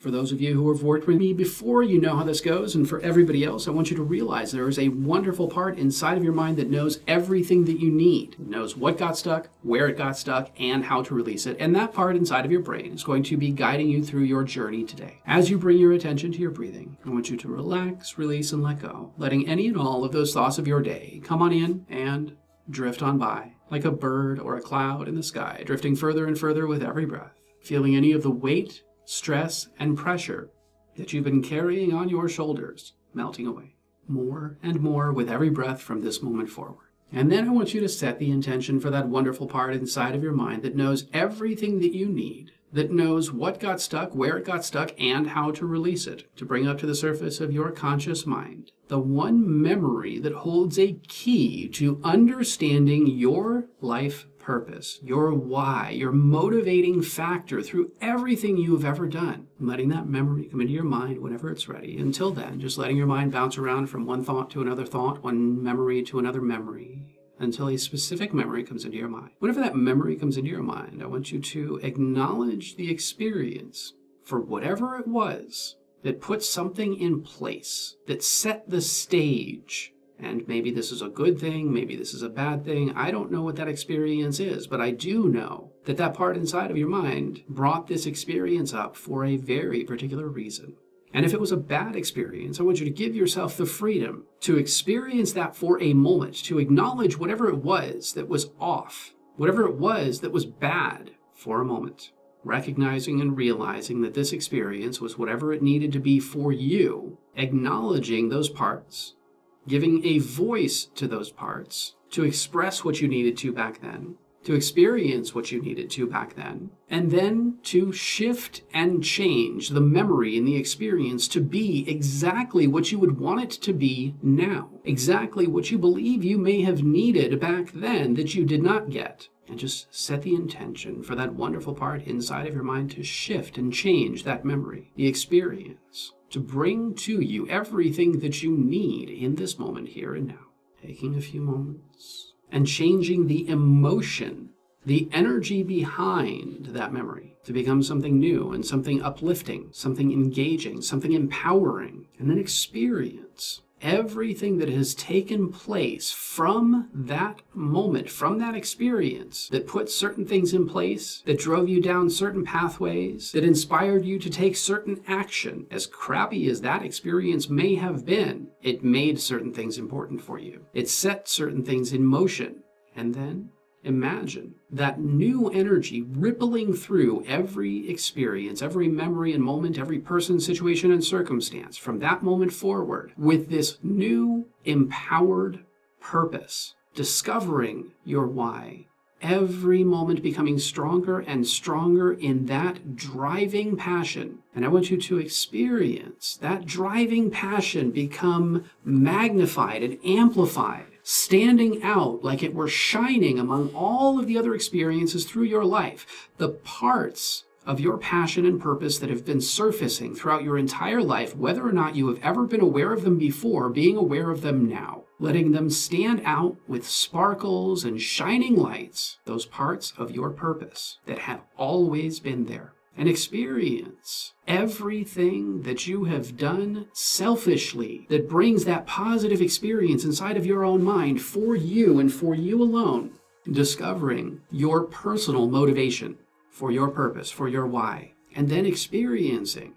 For those of you who have worked with me before, you know how this goes. And for everybody else, I want you to realize there is a wonderful part inside of your mind that knows everything that you need. It knows what got stuck, where it got stuck, and how to release it. And that part inside of your brain is going to be guiding you through your journey today. As you bring your attention to your breathing, I want you to relax, release, and let go, letting any and all of those thoughts of your day come on in and drift on by, like a bird or a cloud in the sky, drifting further and further with every breath, feeling any of the weight, stress, and pressure that you've been carrying on your shoulders melting away more and more with every breath from this moment forward. And then I want you to set the intention for that wonderful part inside of your mind that knows everything that you need, that knows what got stuck, where it got stuck, and how to release it, to bring up to the surface of your conscious mind the one memory that holds a key to understanding your life purpose, your why, your motivating factor through everything you've ever done. Letting that memory come into your mind whenever it's ready. Until then, just letting your mind bounce around from one thought to another thought, one memory to another memory, until a specific memory comes into your mind. Whenever that memory comes into your mind, I want you to acknowledge the experience for whatever it was that put something in place, that set the stage. And maybe this is a good thing, maybe this is a bad thing. I don't know what that experience is, but I do know that that part inside of your mind brought this experience up for a very particular reason. And if it was a bad experience, I want you to give yourself the freedom to experience that for a moment, to acknowledge whatever it was that was off, whatever it was that was bad for a moment. Recognizing and realizing that this experience was whatever it needed to be for you, acknowledging those parts, giving a voice to those parts, to express what you needed to back then, to experience what you needed to back then, and then to shift and change the memory and the experience to be exactly what you would want it to be now, exactly what you believe you may have needed back then that you did not get. And just set the intention for that wonderful part inside of your mind to shift and change that memory, the experience, to bring to you everything that you need in this moment here and now. Taking a few moments and changing the emotion, the energy behind that memory to become something new and something uplifting, something engaging, something empowering, and then experience everything that has taken place from that moment, from that experience, that put certain things in place, that drove you down certain pathways, that inspired you to take certain action. As crappy as that experience may have been, it made certain things important for you. It set certain things in motion. And then imagine that new energy rippling through every experience, every memory and moment, every person, situation, and circumstance from that moment forward with this new empowered purpose, discovering your why, every moment becoming stronger and stronger in that driving passion. And I want you to experience that driving passion become magnified and amplified, standing out like it were shining among all of the other experiences through your life. The parts of your passion and purpose that have been surfacing throughout your entire life, whether or not you have ever been aware of them before, being aware of them now, letting them stand out with sparkles and shining lights, those parts of your purpose that have always been there. And experience everything that you have done selfishly that brings that positive experience inside of your own mind for you and for you alone. Discovering your personal motivation for your purpose, for your why, and then experiencing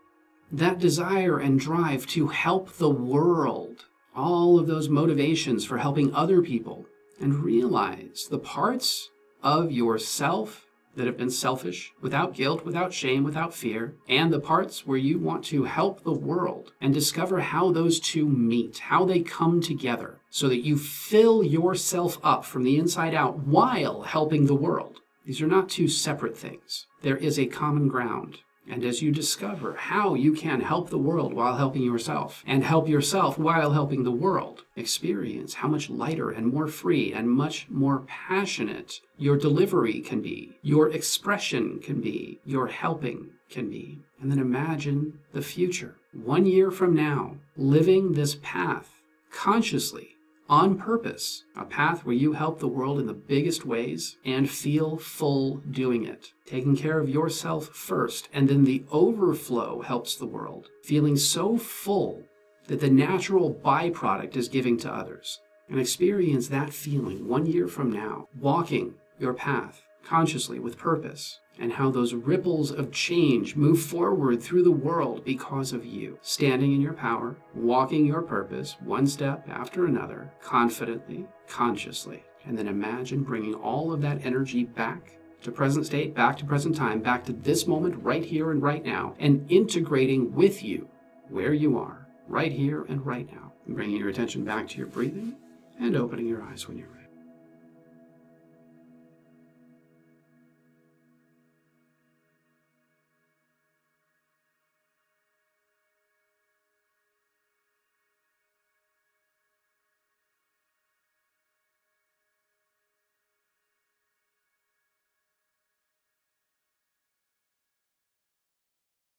that desire and drive to help the world, all of those motivations for helping other people, and realize the parts of yourself that have been selfish, without guilt, without shame, without fear, and the parts where you want to help the world, and discover how those two meet, how they come together, so that you fill yourself up from the inside out while helping the world. These are not two separate things. There is a common ground. And as you discover how you can help the world while helping yourself, and help yourself while helping the world, experience how much lighter and more free and much more passionate your delivery can be, your expression can be, your helping can be. And then imagine the future, 1 year from now, living this path consciously, on purpose, a path where you help the world in the biggest ways and feel full doing it. Taking care of yourself first, and then the overflow helps the world, feeling so full that the natural byproduct is giving to others. And experience that feeling 1 year from now, walking your path consciously with purpose, and how those ripples of change move forward through the world because of you. Standing in your power, walking your purpose, one step after another, confidently, consciously. And then imagine bringing all of that energy back to present state, back to present time, back to this moment right here and right now, and integrating with you where you are, right here and right now. And bringing your attention back to your breathing and opening your eyes when you're ready.